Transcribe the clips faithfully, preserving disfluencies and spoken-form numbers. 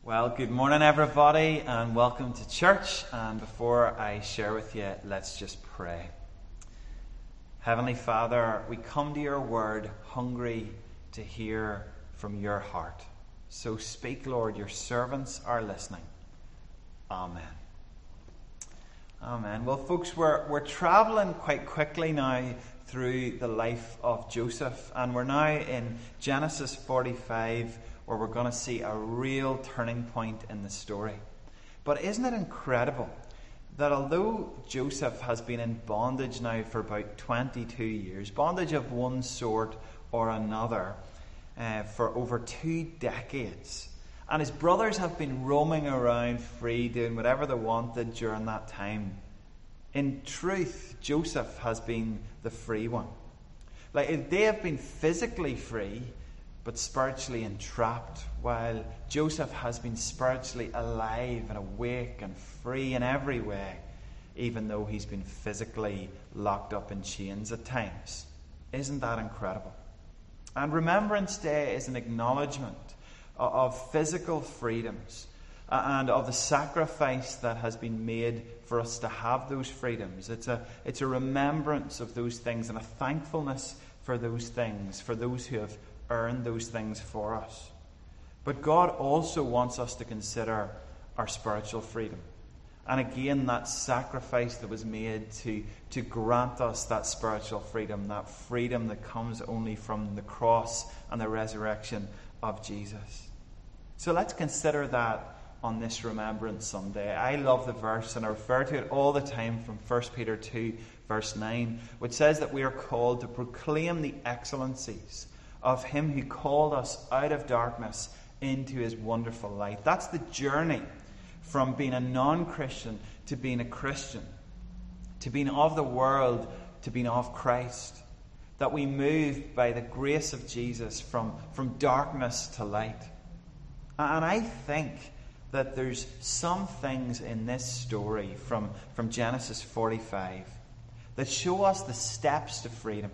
Well, good morning, everybody, and welcome to church. And before I share with you, let's just pray. Heavenly Father, we come to your word hungry to hear from your heart. So speak, Lord, your servants are listening. Amen. Amen. Well, folks, we're, we're travelling quite quickly now through the life of Joseph, and we're now in Genesis forty-five, where we're going to see a real turning point in the story. But isn't it incredible that although Joseph has been in bondage now for about twenty-two years, bondage of one sort or another, uh, for over two decades, and his brothers have been roaming around free, doing whatever they wanted during that time, in truth, Joseph has been the free one. Like, they have been physically free, but spiritually entrapped, while Joseph has been spiritually alive and awake and free in every way, even though he's been physically locked up in chains at times. Isn't that incredible? And Remembrance Day is an acknowledgement of physical freedoms and of the sacrifice that has been made for us to have those freedoms. It's a, it's a remembrance of those things and a thankfulness for those things, for those who have earn those things for us. But God also wants us to consider our spiritual freedom. And again, that sacrifice that was made to, to grant us that spiritual freedom, that freedom that comes only from the cross and the resurrection of Jesus. So let's consider that on this Remembrance Sunday. I love the verse, and I refer to it all the time, from First Peter two, verse nine, which says that we are called to proclaim the excellencies of him who called us out of darkness into his wonderful light. That's the journey from being a non-Christian to being a Christian, to being of the world to being of Christ. That we move by the grace of Jesus from, from darkness to light. And I think that there's some things in this story from, from Genesis forty-five that show us the steps to freedom.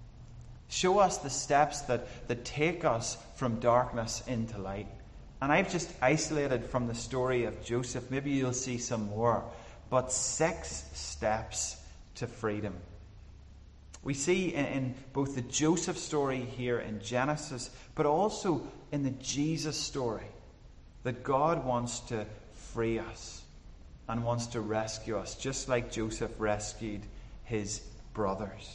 Show us the steps that, that take us from darkness into light. And I've just isolated from the story of Joseph. Maybe you'll see some more. But six steps to freedom. We see in, in both the Joseph story here in Genesis, but also in the Jesus story, that God wants to free us and wants to rescue us, just like Joseph rescued his brothers.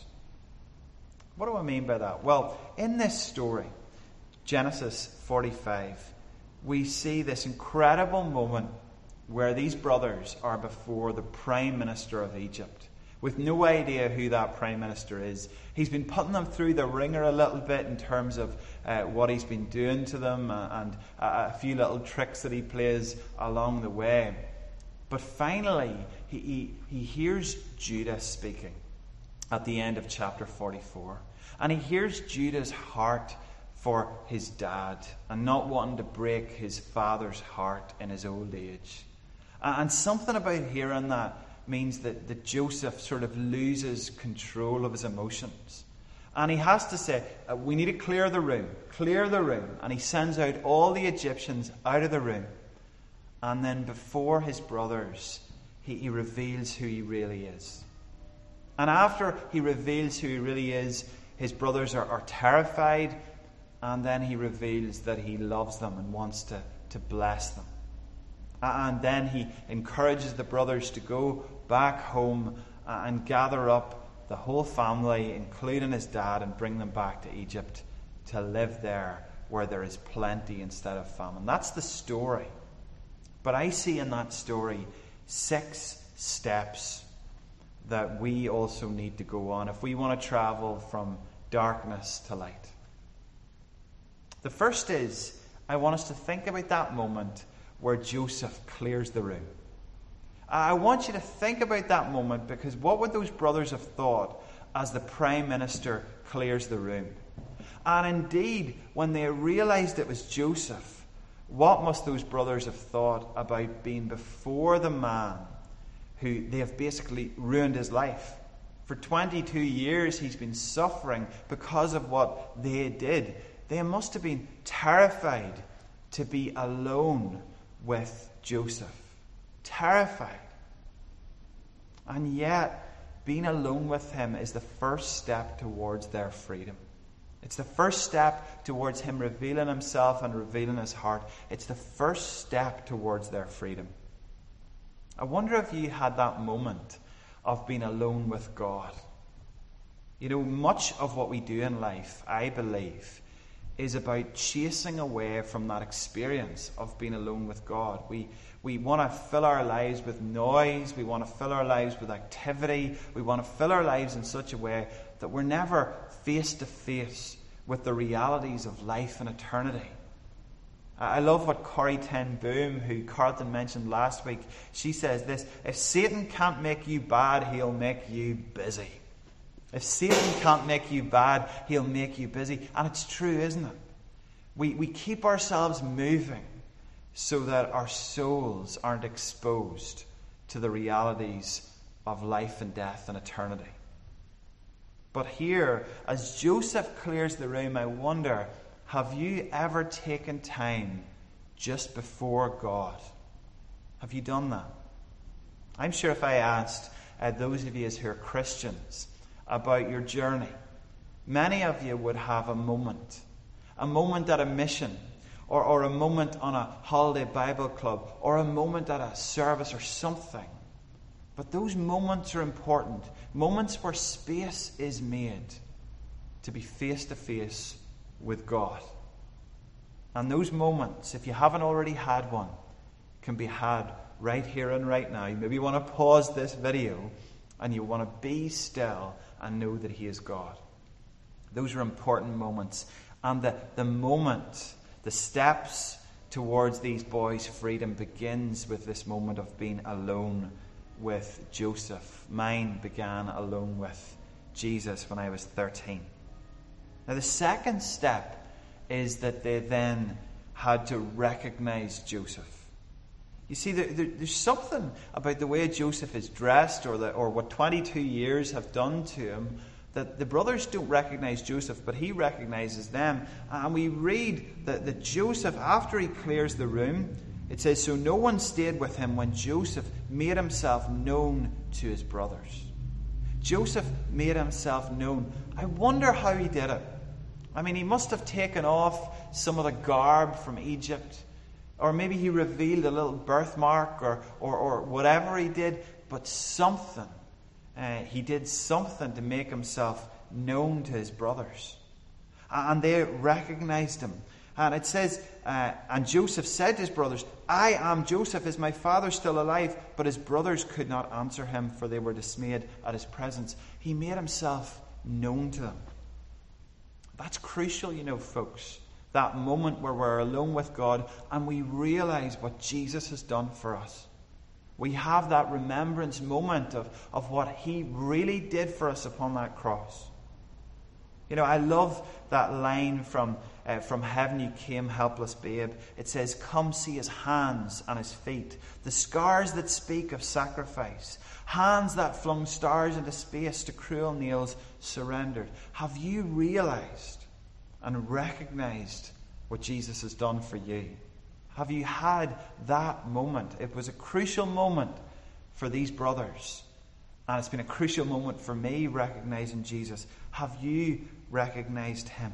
What do I mean by that? Well, in this story, Genesis forty-five, we see this incredible moment where these brothers are before the Prime Minister of Egypt, with no idea who that Prime Minister is. He's been putting them through the ringer a little bit in terms of uh, what he's been doing to them and a, a few little tricks that he plays along the way. But finally, he, he, he hears Judah speaking at the end of chapter forty-four. And he hears Judah's heart for his dad and not wanting to break his father's heart in his old age. And something about hearing that means that, that Joseph sort of loses control of his emotions. And he has to say, we need to clear the room, clear the room. And he sends out all the Egyptians out of the room. And then before his brothers, he, he reveals who he really is. And after he reveals who he really is, his brothers are, are terrified, and then he reveals that he loves them and wants to, to bless them. And then he encourages the brothers to go back home and gather up the whole family, including his dad, and bring them back to Egypt to live there where there is plenty instead of famine. That's the story. But I see in that story six steps that we also need to go on if we want to travel from darkness to light. The first is, I want us to think about that moment where Joseph clears the room. I want you to think about that moment, because what would those brothers have thought as the Prime Minister clears the room? And indeed, when they realized it was Joseph, what must those brothers have thought about being before the man who they have basically ruined his life? For twenty-two years he's been suffering because of what they did. They must have been terrified to be alone with Joseph. Terrified. And yet, being alone with him is the first step towards their freedom. It's the first step towards him revealing himself and revealing his heart. It's the first step towards their freedom. I wonder if you had that moment of being alone with God. You know, much of what we do in life, I believe, is about chasing away from that experience of being alone with God. We we want to fill our lives with noise. We want to fill our lives with activity. We want to fill our lives in such a way that we're never face to face with the realities of life and eternity. I love what Corrie ten Boom, who Carlton mentioned last week, she says this: if Satan can't make you bad, he'll make you busy. If Satan can't make you bad, he'll make you busy. And it's true, isn't it? We, we keep ourselves moving so that our souls aren't exposed to the realities of life and death and eternity. But here, as Joseph clears the room, I wonder, have you ever taken time just before God? Have you done that? I'm sure if I asked uh, those of you who are Christians about your journey, many of you would have a moment. A moment at a mission, or, or a moment on a holiday Bible club, or a moment at a service or something. But those moments are important. Moments where space is made to be face to face with God. And those moments, if you haven't already had one, can be had right here and right now. Maybe you want to pause this video and you want to be still and know that He is God. Those are important moments. And the, the moment, the steps towards these boys' freedom begins with this moment of being alone with Joseph. Mine began alone with Jesus when I was thirteen. Now the second step is that they then had to recognize Joseph. You see, there, there, there's something about the way Joseph is dressed, or the, or what twenty-two years have done to him, that the brothers don't recognize Joseph, but he recognizes them. And we read that, that Joseph, after he clears the room, it says, so no one stayed with him when Joseph made himself known to his brothers. Joseph made himself known. I wonder how he did it. I mean, he must have taken off some of the garb from Egypt, or maybe he revealed a little birthmark, or, or, or whatever he did, but something. Uh, he did something to make himself known to his brothers. And they recognized him. And it says, uh, and Joseph said to his brothers, I am Joseph, is my father still alive? But his brothers could not answer him, for they were dismayed at his presence. He made himself known to them. That's crucial, you know, folks. That moment where we're alone with God and we realize what Jesus has done for us. We have that remembrance moment of, of what He really did for us upon that cross. You know, I love that line from, uh, from Heaven You Came, Helpless Babe. It says, come see His hands and His feet, the scars that speak of sacrifice, hands that flung stars into space to cruel nails surrendered. Have you realized and recognized what Jesus has done for you? Have you had that moment? It was a crucial moment for these brothers. And it's been a crucial moment for me recognizing Jesus. Have you recognized Him?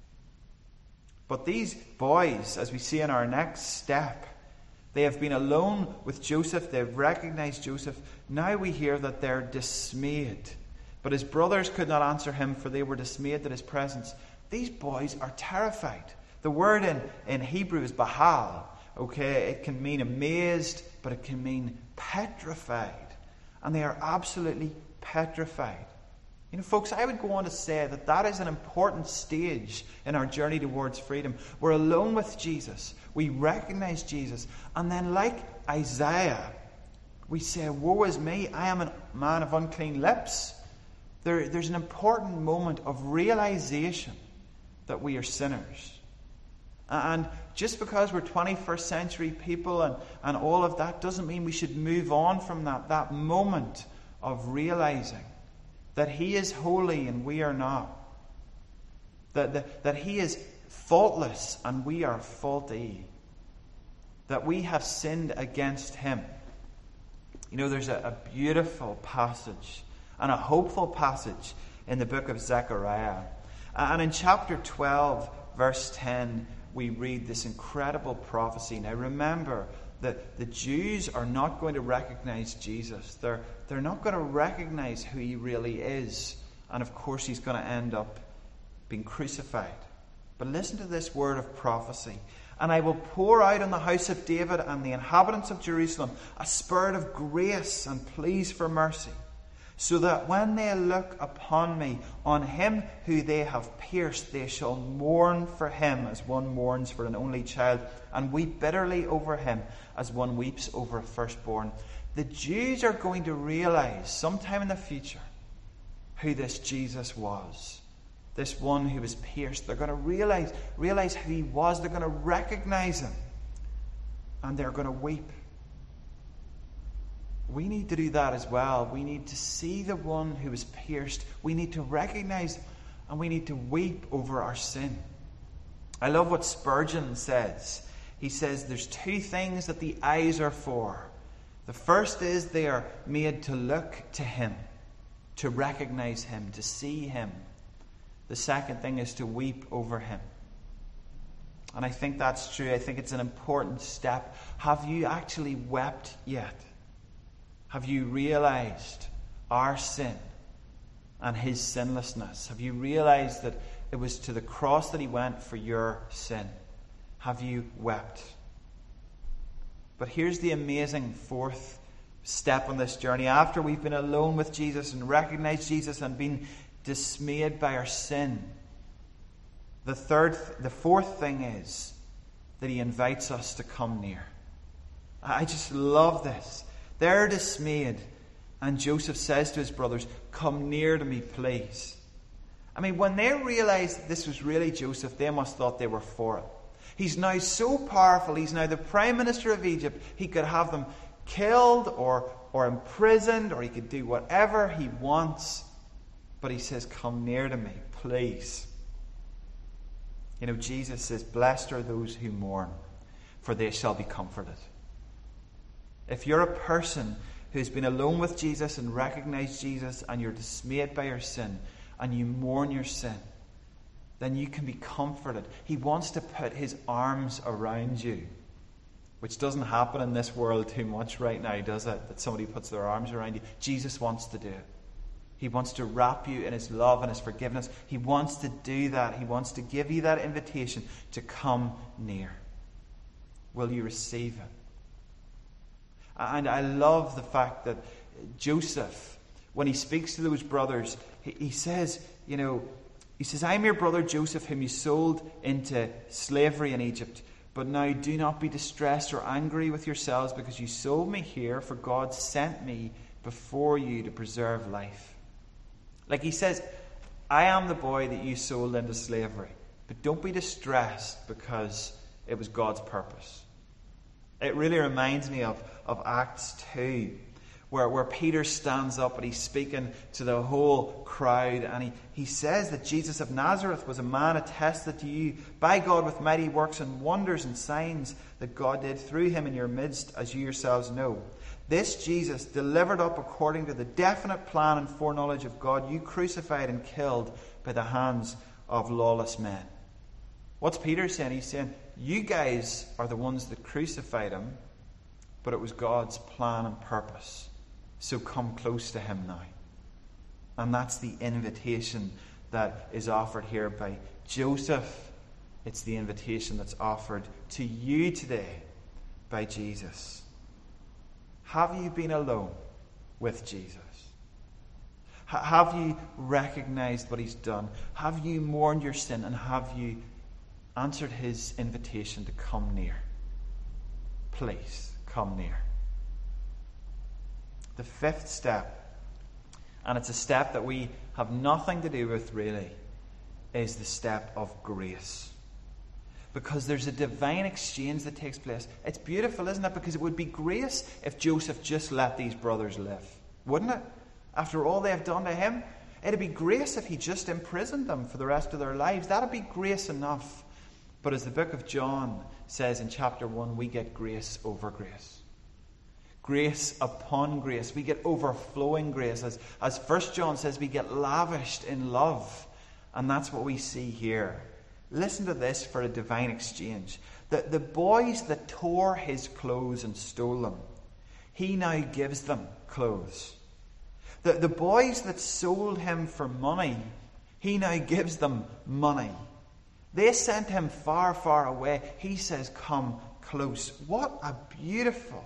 But these boys, as we see in our next step, they have been alone with Joseph. They've recognized Joseph. Now we hear that they're dismayed. But his brothers could not answer him, for they were dismayed at his presence. These boys are terrified. The word in, in Hebrew is bahal. Okay, it can mean amazed, but it can mean petrified. And they are absolutely petrified. You know, folks, I would go on to say that that is an important stage in our journey towards freedom. We're alone with Jesus. We recognize Jesus. And then, like Isaiah, we say, woe is me, I am a man of unclean lips. There, there's an important moment of realization that we are sinners. And just because we're twenty-first century people and, and all of that doesn't mean we should move on from that. That moment of realizing that He is holy and we are not. That, that, that He is faultless and we are faulty. that we have sinned against him. You know, there's a, a beautiful passage and a hopeful passage in the book of Zechariah. And in chapter twelve, verse ten, we read this incredible prophecy. Now remember that the Jews are not going to recognize Jesus. They're, they're not going to recognize who he really is. And of course he's going to end up being crucified. But listen to this word of prophecy. And I will pour out on the house of David and the inhabitants of Jerusalem a spirit of grace and pleas for mercy, so that when they look upon me, on him who they have pierced, they shall mourn for him as one mourns for an only child, and weep bitterly over him as one weeps over a firstborn. The Jews are going to realize sometime in the future who this Jesus was. This one who was pierced. They're going to realize, realize who he was. They're going to recognize him. And they're going to weep. We need to do that as well. We need to see the one who was pierced. We need to recognize and we need to weep over our sin. I love what Spurgeon says. He says there's two things that the eyes are for. The first is they are made to look to him, to recognize him, to see him. The second thing is to weep over him. And I think that's true. I think it's an important step. Have you actually wept yet? Have you realized our sin and his sinlessness? Have you realized that it was to the cross that he went for your sin? Have you wept? But here's the amazing fourth step on this journey. After we've been alone with Jesus and recognized Jesus and been dismayed by our sin, the third, the fourth thing is that he invites us to come near. I just love this. They're dismayed, and Joseph says to his brothers, "Come near to me, please." I mean, when they realized this was really Joseph, they must have thought they were for it. He's now so powerful. He's now the prime minister of Egypt. He could have them killed or, or imprisoned, or he could do whatever he wants. But he says, "Come near to me, please." You know, Jesus says, "Blessed are those who mourn, for they shall be comforted." If you're a person who's been alone with Jesus and recognized Jesus, and you're dismayed by your sin, and you mourn your sin, then you can be comforted. He wants to put his arms around you, which doesn't happen in this world too much right now, does it? That somebody puts their arms around you. Jesus wants to do it. He wants to wrap you in his love and his forgiveness. He wants to do that. He wants to give you that invitation to come near. Will you receive it? And I love the fact that Joseph, when he speaks to those brothers, he, he says, you know, he says, "I'm your brother Joseph, whom you sold into slavery in Egypt. But now do not be distressed or angry with yourselves because you sold me here, for God sent me before you to preserve life." Like he says, I am the boy that you sold into slavery. But don't be distressed because it was God's purpose. It really reminds me of, of Acts two, where, where Peter stands up and he's speaking to the whole crowd, and he, he says that Jesus of Nazareth was a man attested to you by God with mighty works and wonders and signs that God did through him in your midst, as you yourselves know. This Jesus, delivered up according to the definite plan and foreknowledge of God, you crucified and killed by the hands of lawless men. What's Peter saying? He's saying, you guys are the ones that crucified him, but it was God's plan and purpose. So come close to him now. And that's the invitation that is offered here by Joseph. It's the invitation that's offered to you today by Jesus. Have you been alone with Jesus? H- have you recognized what he's done? Have you mourned your sin? And have you answered his invitation to come near? Please, come near. The fifth step, and it's a step that we have nothing to do with really, is the step of grace. Because there's a divine exchange that takes place. It's beautiful, isn't it? Because it would be grace if Joseph just let these brothers live. Wouldn't it? After all they have done to him, it'd be grace if he just imprisoned them for the rest of their lives. That'd be grace enough. But as the book of John says in chapter one, we get grace over grace. Grace upon grace. We get overflowing grace. As, as First John says, we get lavished in love. And that's what we see here. Listen to this for a divine exchange. The, the boys that tore his clothes and stole them, he now gives them clothes. The, the boys that sold him for money, he now gives them money. They sent him far, far away. He says, come close. What a beautiful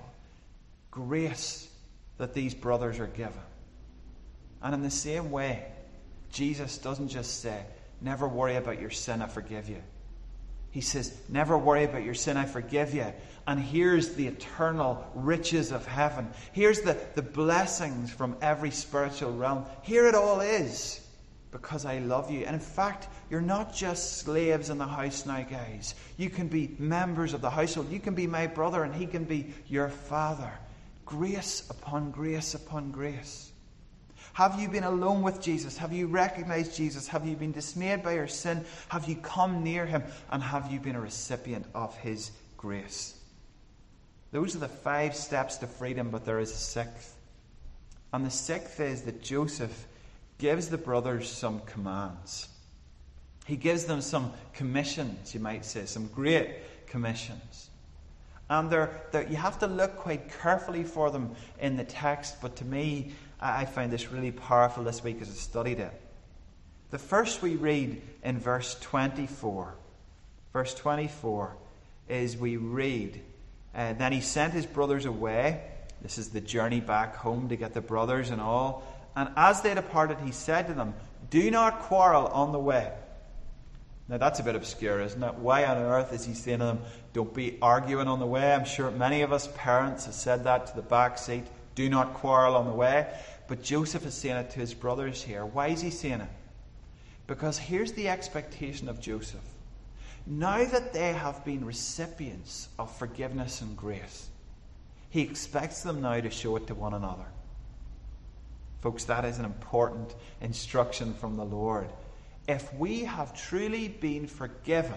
grace that these brothers are given. And in the same way, Jesus doesn't just say, never worry about your sin, I forgive you. He says, never worry about your sin, I forgive you. And here's the eternal riches of heaven. Here's the, the blessings from every spiritual realm. Here it all is, because I love you. And in fact, you're not just slaves in the house now, guys. You can be members of the household. You can be my brother and he can be your father. Grace upon grace upon grace. Have you been alone with Jesus? Have you recognized Jesus? Have you been dismayed by your sin? Have you come near him? And have you been a recipient of his grace? Those are the five steps to freedom, but there is a sixth. And the sixth is that Joseph gives the brothers some commands. He gives them some commissions, you might say, some great commissions. And they're, they're, you have to look quite carefully for them in the text, but to me, I find this really powerful this week as I studied it. The first we read in verse twenty-four. Verse twenty-four is we read, uh, then he sent his brothers away. This is the journey back home to get the brothers and all. And as they departed, he said to them, do not quarrel on the way. Now that's a bit obscure, isn't it? Why on earth is he saying to them, don't be arguing on the way? I'm sure many of us parents have said that to the back seat. Do not quarrel on the way. But Joseph is saying it to his brothers here. Why is he saying it? Because here's the expectation of Joseph. Now that they have been recipients of forgiveness and grace, he expects them now to show it to one another. Folks, that is an important instruction from the Lord. If we have truly been forgiven,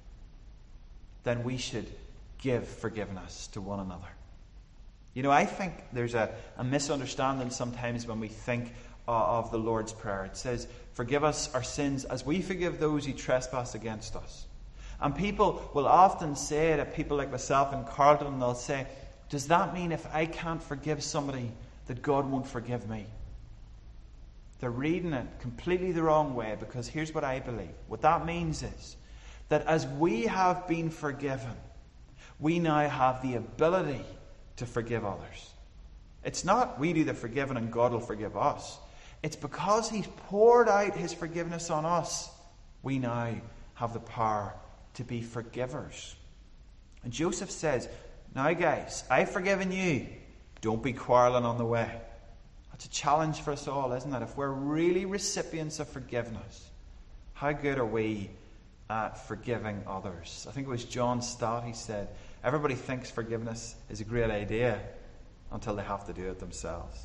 then we should give forgiveness to one another. You know, I think there's a, a misunderstanding sometimes when we think uh, of the Lord's Prayer. It says, forgive us our sins as we forgive those who trespass against us. And people will often say to people like myself and Carlton, they'll say, does that mean if I can't forgive somebody that God won't forgive me? They're reading it completely the wrong way, because here's what I believe. What that means is that as we have been forgiven, we now have the ability to forgive others. It's not we do the forgiving and God will forgive us. It's because he's poured out his forgiveness on us, we now have the power to be forgivers. And Joseph says, now guys, I've forgiven you. Don't be quarreling on the way. That's a challenge for us all, isn't it? If we're really recipients of forgiveness, how good are we at forgiving others? I think it was John Stott, he said, everybody thinks forgiveness is a great idea until they have to do it themselves.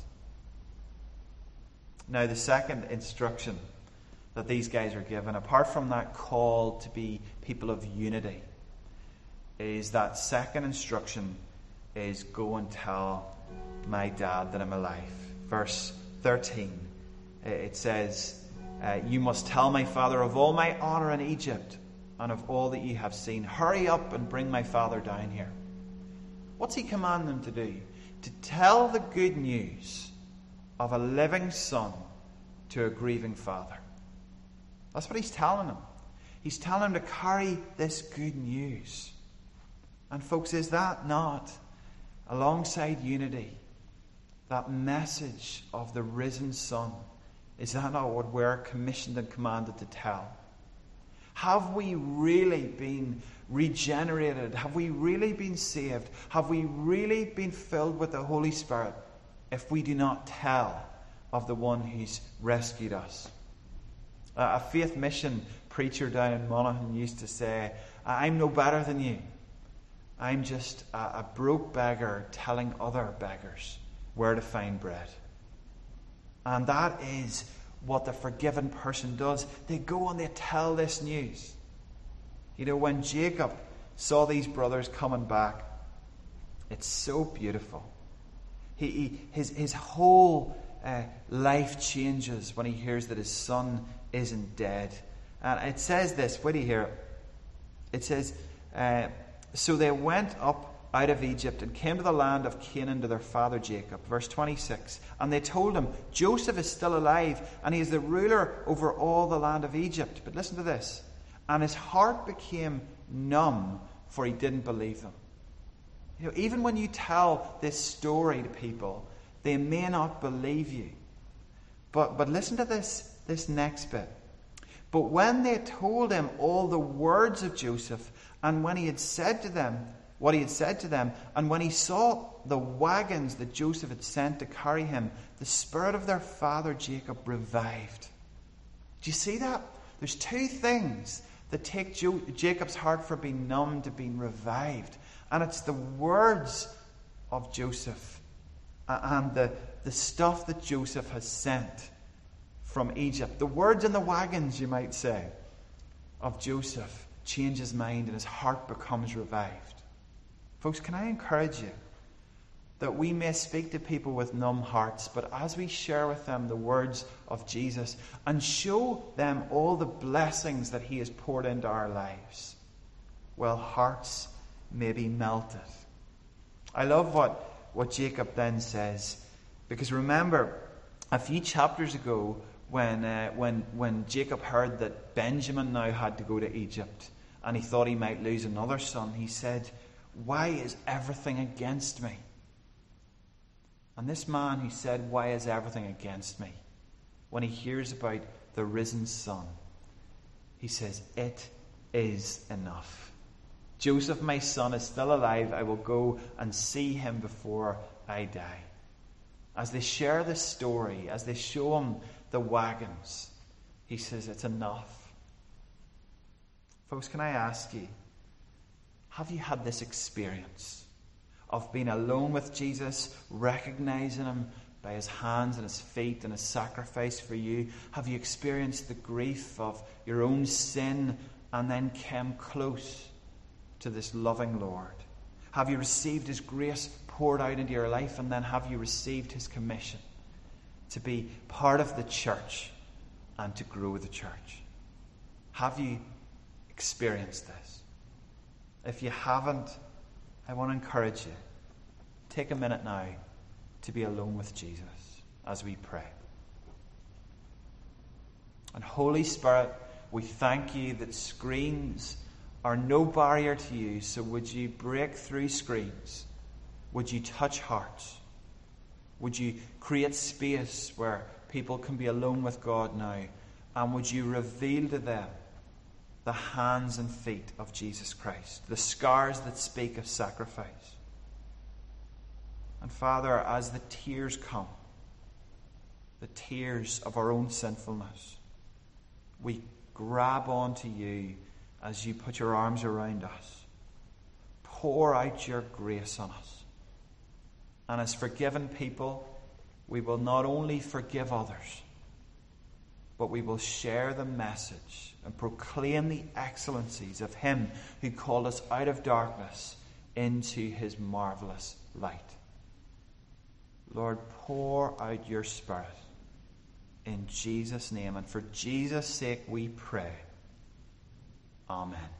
Now, the second instruction that these guys are given, apart from that call to be people of unity, is that second instruction is go and tell my dad that I'm alive. Verse thirteen, it says, uh, you must tell my father of all my honor in Egypt and of all that you have seen. Hurry up and bring my father down here. What's he commanding them to do? To tell the good news of a living son to a grieving father. That's what he's telling them. He's telling them to carry this good news. And folks, is that not, alongside unity, that message of the risen Son, is that not what we're commissioned and commanded to tell? Have we really been regenerated? Have we really been saved? Have we really been filled with the Holy Spirit if we do not tell of the one who's rescued us? Uh, a faith mission preacher down in Monaghan used to say, I'm no better than you. I'm just a, a broke beggar telling other beggars where to find bread. And that is what the forgiven person does. They go and they tell this news. You know, when Jacob saw these brothers coming back, it's so beautiful. He, he his his whole uh, life changes when he hears that his son isn't dead. And it says this, wait till you hear it. It says, uh, so they went up out of Egypt and came to the land of Canaan to their father Jacob. Verse twenty-six. And they told him, Joseph is still alive, and he is the ruler over all the land of Egypt. But listen to this. And his heart became numb, for he didn't believe them. You know, even when you tell this story to people, they may not believe you. But but listen to this, this next bit. But when they told him all the words of Joseph, and when he had said to them what he had said to them, and when he saw the wagons that Joseph had sent to carry him, the spirit of their father Jacob revived. Do you see that? There's two things that take jo- Jacob's heart from being numb to being revived. And it's the words of Joseph and the, the stuff that Joseph has sent from Egypt. The words in the wagons, you might say, of Joseph change his mind and his heart becomes revived. Folks, can I encourage you that we may speak to people with numb hearts, but as we share with them the words of Jesus and show them all the blessings that he has poured into our lives, well, hearts may be melted. I love what, what Jacob then says, because remember, a few chapters ago, when uh, when when Jacob heard that Benjamin now had to go to Egypt, and he thought he might lose another son, he said, why is everything against me? And this man who said, why is everything against me? When he hears about the risen son, he says, it is enough. Joseph, my son, is still alive. I will go and see him before I die. As they share this story, as they show him the wagons, he says, it's enough. Folks, can I ask you, have you had this experience of being alone with Jesus, recognizing him by his hands and his feet and his sacrifice for you? Have you experienced the grief of your own sin and then came close to this loving Lord? Have you received his grace poured out into your life, and then have you received his commission to be part of the church and to grow the church? Have you experienced this? If you haven't, I want to encourage you. Take a minute now to be alone with Jesus as we pray. And Holy Spirit, we thank you that screens are no barrier to you. So would you break through screens? Would you touch hearts? Would you create space where people can be alone with God now? And would you reveal to them the hands and feet of Jesus Christ, the scars that speak of sacrifice? And Father, as the tears come, the tears of our own sinfulness, we grab onto you as you put your arms around us. Pour out your grace on us. And as forgiven people, we will not only forgive others, but we will share the message and proclaim the excellencies of him who called us out of darkness into his marvelous light. Lord, pour out your Spirit in Jesus' name. And for Jesus' sake we pray. Amen.